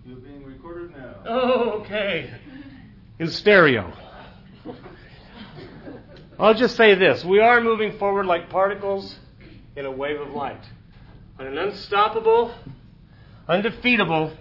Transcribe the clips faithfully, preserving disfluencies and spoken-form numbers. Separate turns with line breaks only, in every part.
You're being recorded now.
Oh, okay. In stereo. I'll just say this. We are moving forward like particles in a wave of light. On an unstoppable, undefeatable,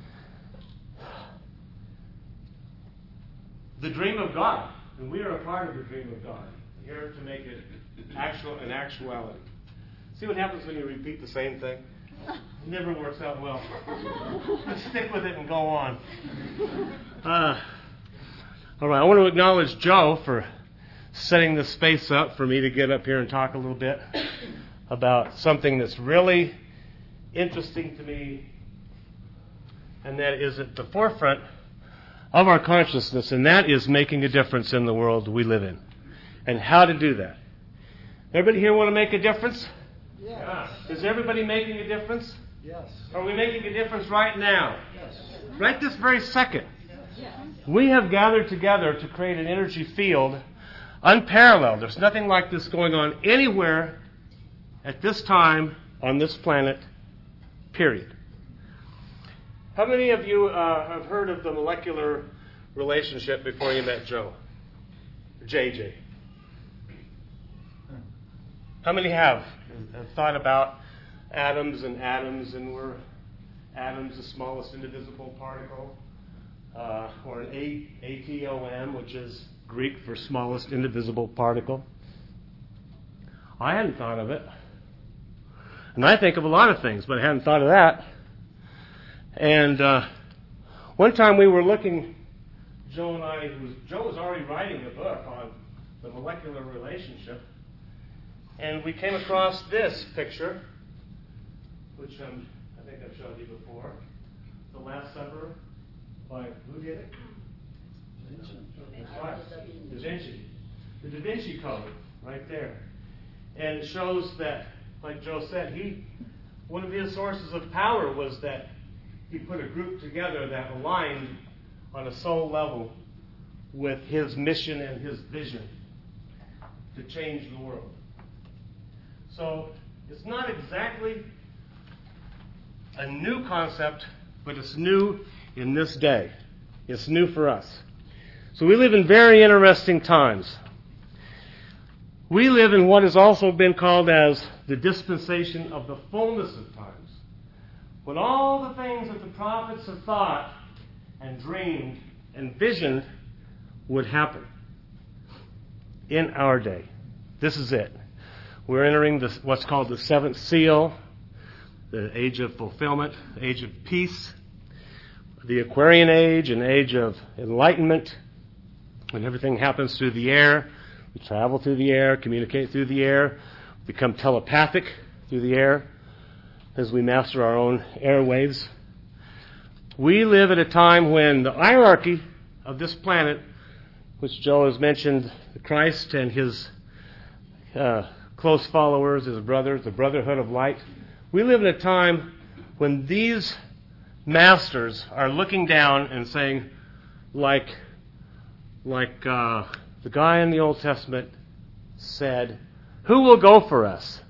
the dream of God. And we are a part of the dream of God. Here to make it actual an actuality. See what happens when you repeat the same thing? It never works out well. Let's stick with it and go on. Uh, all right, I want to acknowledge Joe for setting the space up for me to get up here and talk a little bit about something that's really interesting to me, and that is at the forefront of our consciousness, and that is making a difference in the world we live in, and how to do that. Everybody here want to make a difference?
Yes.
Is everybody making a difference?
Yes.
Are we making a difference right now?
Yes.
Right this very second.
Yes.
We have gathered together to create an energy field unparalleled. There's nothing like this going on anywhere at this time on this planet, period. How many of you uh, have heard of the molecular relationship before you met Joe? J J. How many have, have thought about atoms and atoms, and we're atoms, the smallest indivisible particle, uh, or an A T O M, which is Greek for smallest indivisible particle? I hadn't thought of it. And I think of a lot of things, but I hadn't thought of that. And uh, one time we were looking, Joe and I, was, Joe was already writing a book on the molecular relationship, and we came across this picture, which um, I think I've showed you before, The Last Supper by, who did it? Right. Da Vinci. The Da Vinci Code, right there. And it shows that, like Joe said, he one of his sources of power was that he put a group together that aligned on a soul level with his mission and his vision to change the world. So it's not exactly a new concept, but it's new in this day. It's new for us. So we live in very interesting times. We live in what has also been called as the dispensation of the fullness of times, when all the things that the prophets have thought and dreamed and visioned would happen in our day. This is it. We're entering this, what's called the seventh seal, the age of fulfillment, the age of peace, the Aquarian age, an age of enlightenment, when everything happens through the air. We travel through the air, communicate through the air, become telepathic through the air as we master our own airwaves. We live at a time when the hierarchy of this planet, which Joe has mentioned, Christ and his uh, close followers, his brothers, the brotherhood of light, we live in a time when these masters are looking down and saying, like, like uh, the guy in the Old Testament said, "Who will go for us?"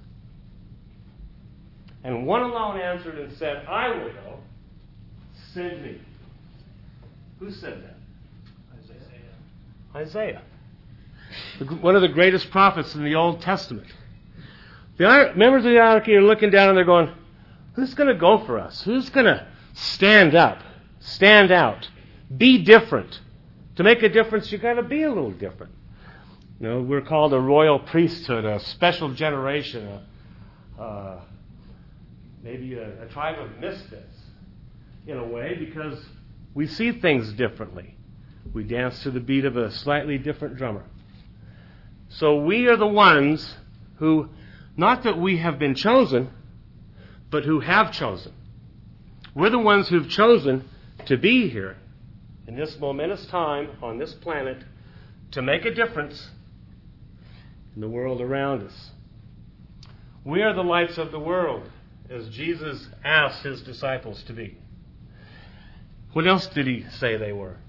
And one alone answered and said, "I will go. Send me." Who said that? Isaiah. Isaiah. One of the greatest prophets in the Old Testament. The members of the hierarchy are looking down and they're going, who's going to go for us? Who's going to stand up, stand out, be different? To make a difference, you've got to be a little different. You know, we're called a royal priesthood, a special generation, a, uh, maybe a, a tribe of misfits, in a way, because we see things differently. We dance to the beat of a slightly different drummer. So we are the ones who, not that we have been chosen, but who have chosen. We're the ones who've chosen to be here in this momentous time on this planet to make a difference in the world around us. We are the lights of the world, as Jesus asked his disciples to be. What else did he say they were?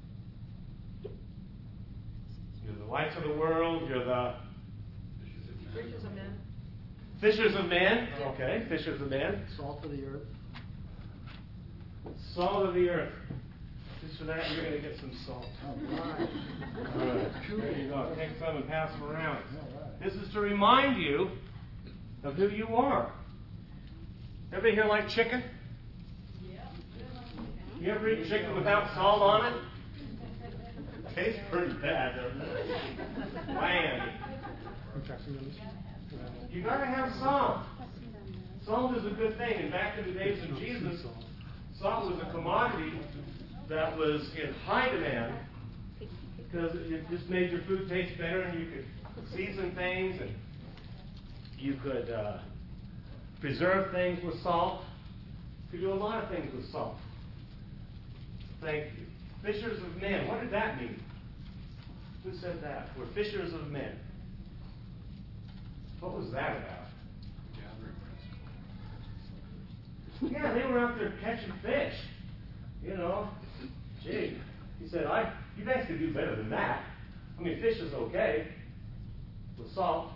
You're the lights of the world, you're the
Fishers of men.
fishers of men. Okay, fishers of men.
Salt of the earth.
Salt of the earth. Just for that, you're going to get some salt. All right. All right. There you go. Take some and pass them around. This is to remind you of who you are. Everybody here like chicken? You ever eat chicken without salt on it? Tastes pretty bad, doesn't it? Bland. You gotta have salt. Salt is a good thing. And back in the days of Jesus, salt was a commodity that was in high demand because it just made your food taste better, and you could season things, and you could uh, preserve things with salt. You could do a lot of things with salt. Thank you. Fishers of men. What did that mean? Who said that? We're fishers of men. What was that about? Yeah, they were out there catching fish. You know, gee, he said, "I, you guys could do better than that. I mean, fish is okay with salt,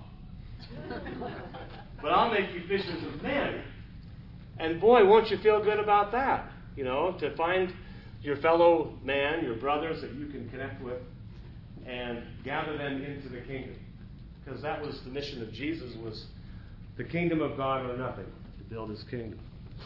but I'll make you fishers of men." And boy, won't you feel good about that? You know, to find your fellow man, your brothers that you can connect with, and gather them into the kingdom, because that was the mission of Jesus: was the kingdom of God or nothing, to build His kingdom.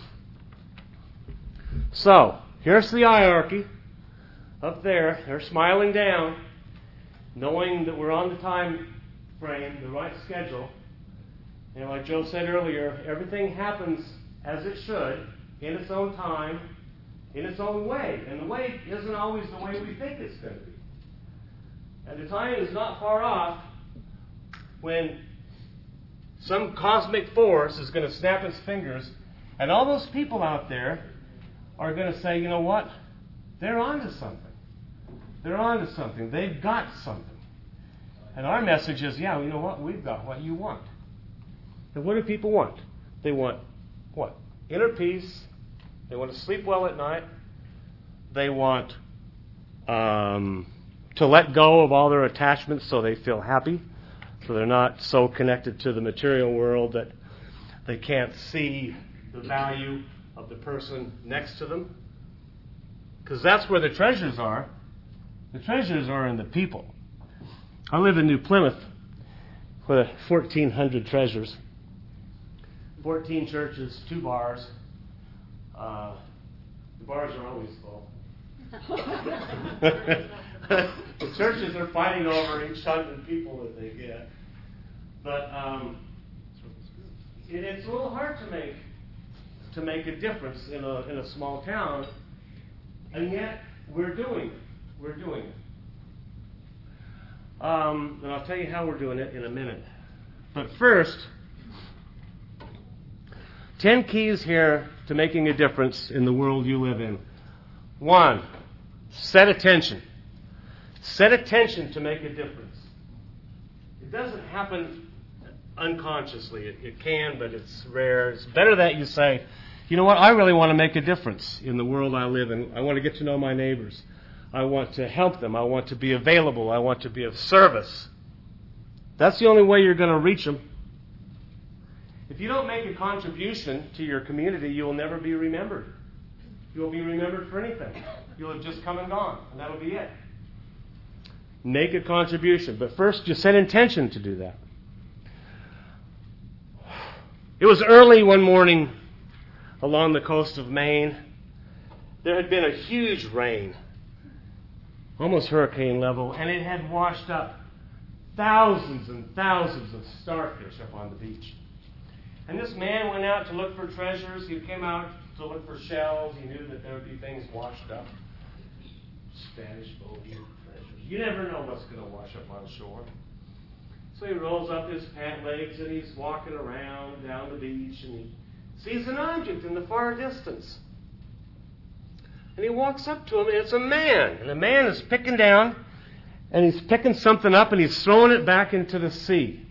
So, here's the hierarchy. Up there, they're smiling down, knowing that we're on the time frame, the right schedule. And like Joe said earlier, everything happens as it should, in its own time, in its own way. And the way isn't always the way we think it's going to be. And the time is not far off when some cosmic force is going to snap its fingers, and all those people out there are going to say, you know what? They're onto something. They're onto something. They've got something. And our message is, yeah, you know what? We've got what you want. And what do people want? They want what? Inner peace. They want to sleep well at night. They want um, to let go of all their attachments so they feel happy, so they're not so connected to the material world that they can't see the value of the person next to them. Because that's where the treasures are. The treasures are in the people. I live in New Plymouth with fourteen hundred treasures. fourteen churches, two bars. Uh, the bars are always full. The churches are fighting over each hundred people that they get. But um, it, it's a little hard to make to make a difference in a in a small town, and yet we're doing it. We're doing it. Um, and I'll tell you how we're doing it in a minute. But first, ten keys here to making a difference in the world you live in. One, set attention. Set attention to make a difference. It doesn't happen unconsciously. It, it can, but it's rare. It's better that you say, you know what, I really want to make a difference in the world I live in. I want to get to know my neighbors. I want to help them. I want to be available. I want to be of service. That's the only way you're going to reach them. If you don't make a contribution to your community, you will never be remembered. You won't be remembered for anything. You'll have just come and gone, and that'll be it. Make a contribution. But first, you set intention to do that. It was early one morning along the coast of Maine. There had been a huge rain, almost hurricane level, and it had washed up thousands and thousands of starfish up on the beach. And this man went out to look for treasures. He came out to look for shells. He knew that there would be things washed up. Spanish bogey treasures. You never know what's going to wash up on shore. So he rolls up his pant legs and he's walking around down the beach and he sees an object in the far distance. And he walks up to him, and it's a man. And the man is picking down, and he's picking something up, and he's throwing it back into the sea.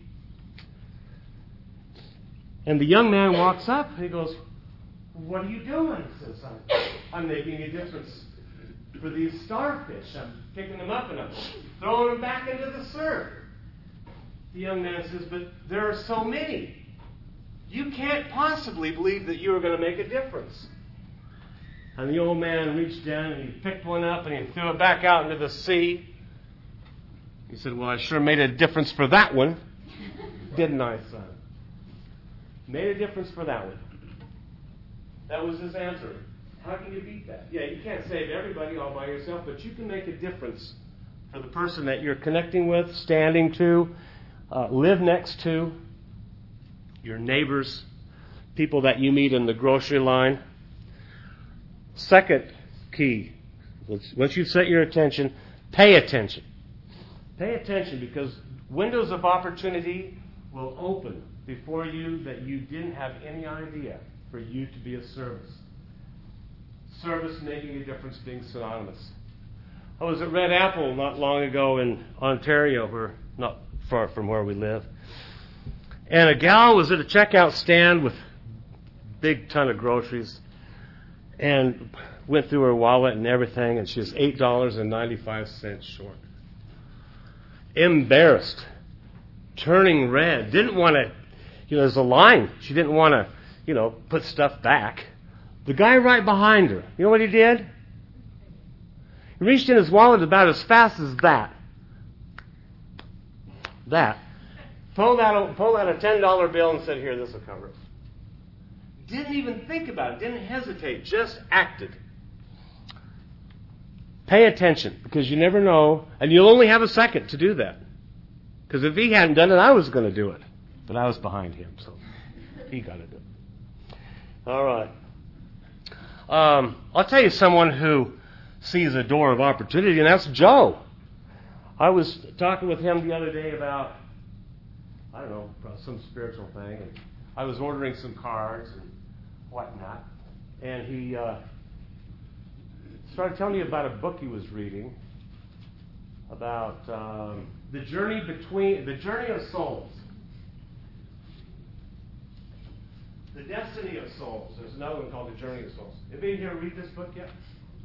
And the young man walks up, and he goes, what are you doing? He says, I'm, I'm making a difference for these starfish. I'm picking them up, and I'm throwing them back into the surf. The young man says, but there are so many. You can't possibly believe that you are going to make a difference. And the old man reached down and he picked one up and he threw it back out into the sea. He said, well, I sure made a difference for that one. Didn't I, son? Made a difference for that one. That was his answer. How can you beat that? Yeah, you can't save everybody all by yourself, but you can make a difference for the person that you're connecting with, standing to, uh, live next to, your neighbors, people that you meet in the grocery line. Second key, once you've set your attention, pay attention. Pay attention, because windows of opportunity will open before you that you didn't have any idea for you to be of service. Service making a difference being synonymous. I was at Red Apple not long ago in Ontario, where not far from where we live. And a gal was at a checkout stand with a big ton of groceries and went through her wallet and everything, and she was eight dollars and ninety-five cents short. Embarrassed, turning red, didn't want to, you know, there's a line. She didn't want to, you know, put stuff back. The guy right behind her, you know what he did? He reached in his wallet about as fast as that. That. Pulled out a, pulled out a ten dollar bill and said, here, this will cover it. Didn't even think about it, didn't hesitate, just acted. Pay attention, because you never know, and you'll only have a second to do that. Because if he hadn't done it, I was going to do it. But I was behind him, so he got to do it. All right. Um, I'll tell you someone who sees a door of opportunity, and that's Joe. I was talking with him the other day about, I don't know, some spiritual thing, and I was ordering some cards and whatnot, and he uh, started telling me about a book he was reading about um, the journey between the journey of souls, the destiny of souls. There's another one called The Journey of Souls. Anybody here read this book yet?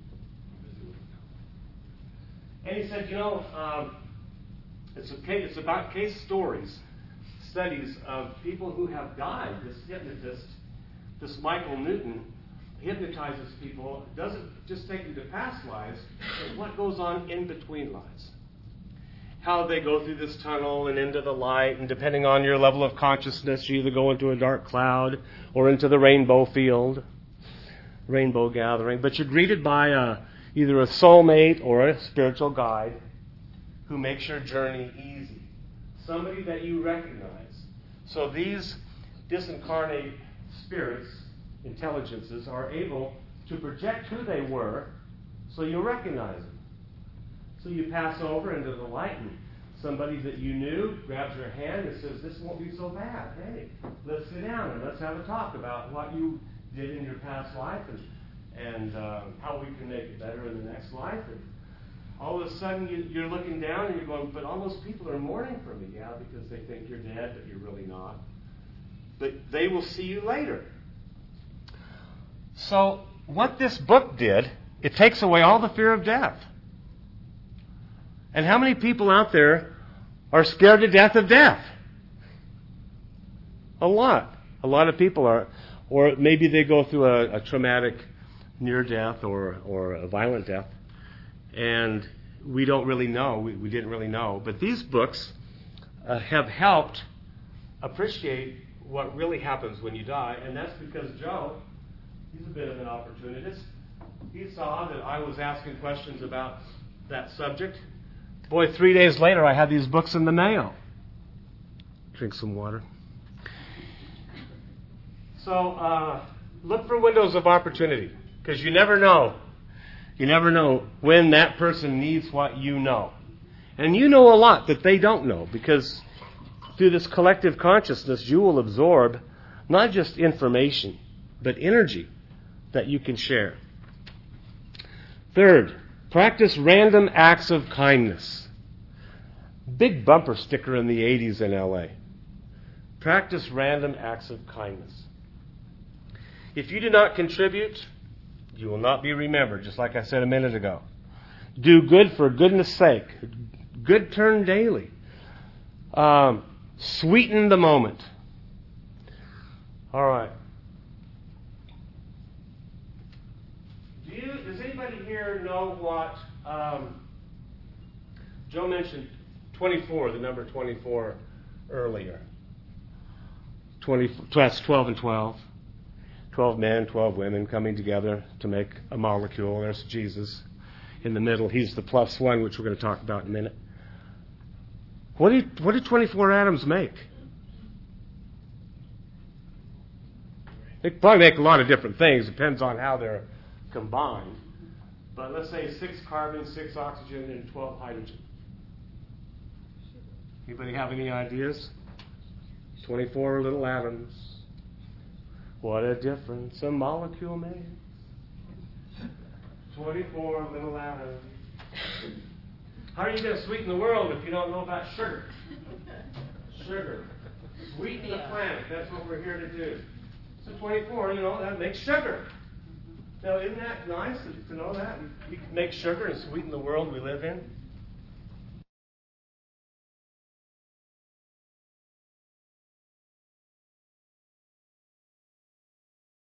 And he said, you know, um, it's a case, it's about case stories, studies of people who have died. This hypnotist, this Michael Newton, hypnotizes people, doesn't just take them to past lives, but what goes on in between lives. How they go through this tunnel and into the light, and depending on your level of consciousness, you either go into a dark cloud or into the rainbow field, rainbow gathering. But you're greeted by a, either a soulmate or a spiritual guide who makes your journey easy. Somebody that you recognize. So these disincarnate spirits, intelligences, are able to project who they were, so you recognize them. So you pass over into the light, and somebody that you knew grabs your hand and says, this won't be so bad. Hey, let's sit down and let's have a talk about what you did in your past life and, and uh, how we can make it better in the next life. And all of a sudden you, you're looking down and you're going, but all those people are mourning for me. Yeah, because they think you're dead, but you're really not. But they will see you later. So what this book did, it takes away all the fear of death. And how many people out there are scared to death of death? A lot. A lot of people are. Or maybe they go through a, a traumatic near death or, or a violent death. And we don't really know. We, we didn't really know. But these books uh, have helped appreciate what really happens when you die. And that's because Joe, he's a bit of an opportunist. He saw that I was asking questions about that subject. Boy, three days later, I had these books in the mail. Drink some water. So, uh, look for windows of opportunity, because you never know. You never know when that person needs what you know. And you know a lot that they don't know, because through this collective consciousness, you will absorb not just information, but energy that you can share. Third, practice random acts of kindness. Big bumper sticker in the eighties in L A. Practice random acts of kindness. If you do not contribute, you will not be remembered, just like I said a minute ago. Do good for goodness sake. Good turn daily. Um, sweeten the moment. All right. anybody here know what um, Joe mentioned twenty-four, the number twenty-four earlier? twenty, that's twelve and twelve. twelve men, twelve women coming together to make a molecule. There's Jesus in the middle. He's the plus one, which we're going to talk about in a minute. What do, what do twenty-four atoms make? They can probably make a lot of different things. Depends on how they're combined. But let's say six carbon, six oxygen, and twelve hydrogen. Anybody have any ideas? twenty-four little atoms. What a difference a molecule makes. twenty-four little atoms. How are you going to sweeten the world if you don't know about sugar? Sugar. Sweeten the planet. That's what we're here to do. So twenty-four, you know, that makes sugar. Now, isn't that nice to know that? We can make sugar and sweeten the world we live in.